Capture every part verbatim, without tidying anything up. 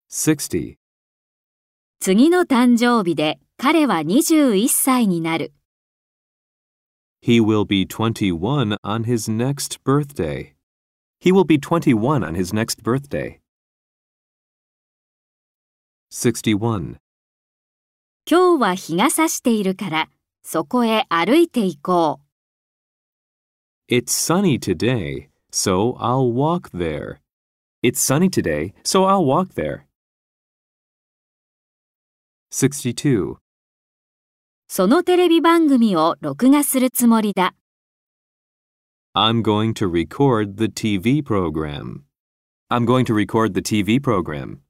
sixty. 次の誕生日で彼はにじゅういっさいになる。 He will be twenty-one on his next birthday. He will be twenty-one on his next birthday. sixty-one. 今日は日が差しているから、そこへ歩いて行こう。 It's sunny today, so I'll walk there. It's sunny today, so I'll walk there. sixty-two. そのテレビ番組を録画するつもりだ。 I'm going to record the T V program. I'm going to record the T V program.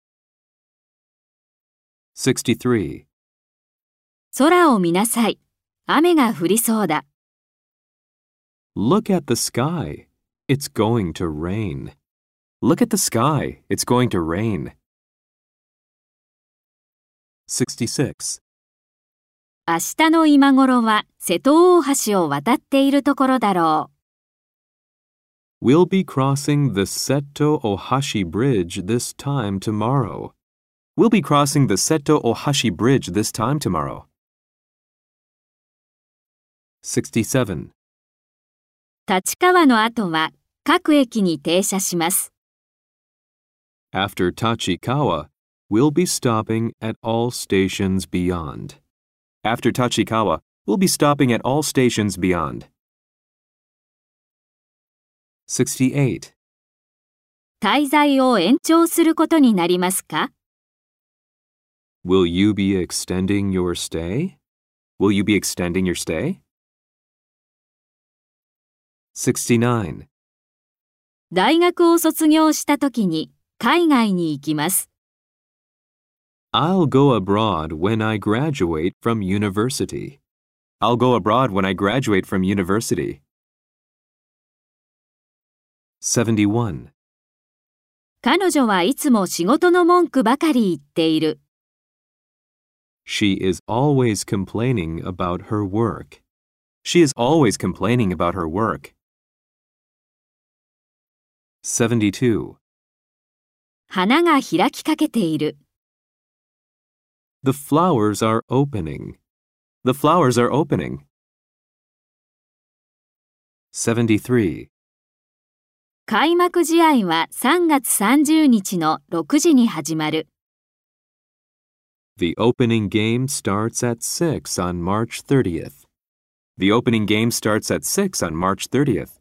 sixty-three. 空を見なさい。雨が降りそうだ。 Look at the sky. It's going to rain. Look at the sky. It's going to rain. sixty-six. 明日の今頃は瀬戸大橋を渡っているところだろう。 We'll be crossing the Seto Ohashi Bridge this time tomorrow. We'll be crossing the Seto Ohashi Bridge this time tomorrow. sixty-seven. 立川の後は各駅に停車します。 After Tachikawa, we'll be stopping at all stations beyond. After Tachikawa, we'll be stopping at all stations beyond. sixty-eight. 滞在を延長することになりますか？ Will you be extending your stay? Will you be extending your stay? sixty-nine. 大学を卒業したときに海外に行きます。 I'll go abroad when I graduate from university. I'll go abroad when I graduate from university. seventy-one. 彼女はいつも仕事の文句ばかり言っている。 She is always complaining about her work. She is always complaining about her work. seventy-two. 花が開きかけている。 The flowers are opening. The flowers are opening. seventy-three. 開幕試合はさんがつさんじゅうにちのろくじに始まる。 The opening game starts at six on March thirtieth. The opening game starts at six on March thirtieth.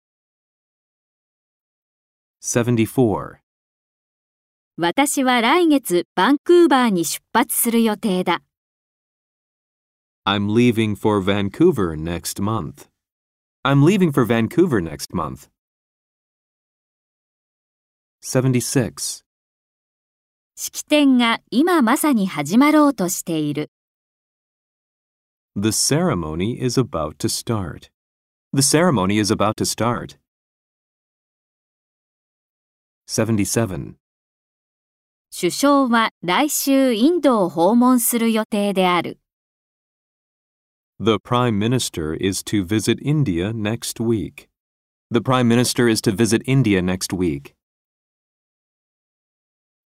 seventy-four. 私は来月バンクーバーに出発する予定だ。 I'm leaving for Vancouver next month. I'm leaving for Vancouver next month. seventy-six. 式典が今まさに始まろうとしている。 The ceremony is about to start. The ceremony is about to start. seventy-seven. 首相は来週インドを訪問する予定である。 The Prime Minister is to visit India next week. The Prime Minister is to visit India next week.